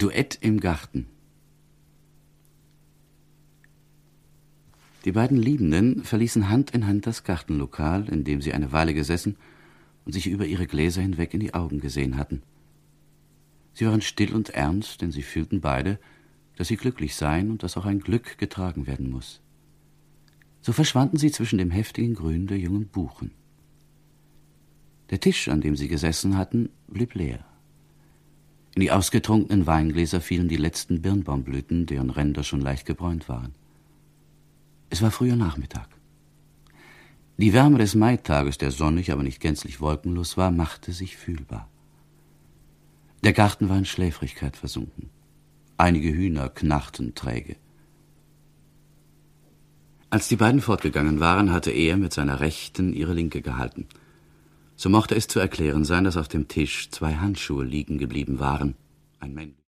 Duett im Garten. Die beiden Liebenden verließen Hand in Hand das Gartenlokal, in dem sie eine Weile gesessen und sich über ihre Gläser hinweg in die Augen gesehen hatten. Sie waren still und ernst, denn sie fühlten beide, dass sie glücklich seien und dass auch ein Glück getragen werden muss. So verschwanden sie zwischen dem heftigen Grün der jungen Buchen. Der Tisch, an dem sie gesessen hatten, blieb leer. In die ausgetrunkenen Weingläser fielen die letzten Birnbaumblüten, deren Ränder schon leicht gebräunt waren. Es war früher Nachmittag. Die Wärme des Maitages, der sonnig, aber nicht gänzlich wolkenlos war, machte sich fühlbar. Der Garten war in Schläfrigkeit versunken. Einige Hühner knarrten träge. Als die beiden fortgegangen waren, hatte er mit seiner Rechten ihre Linke gehalten. So mochte es zu erklären sein, dass auf dem Tisch 2 Handschuhe liegen geblieben waren. Ein männlicher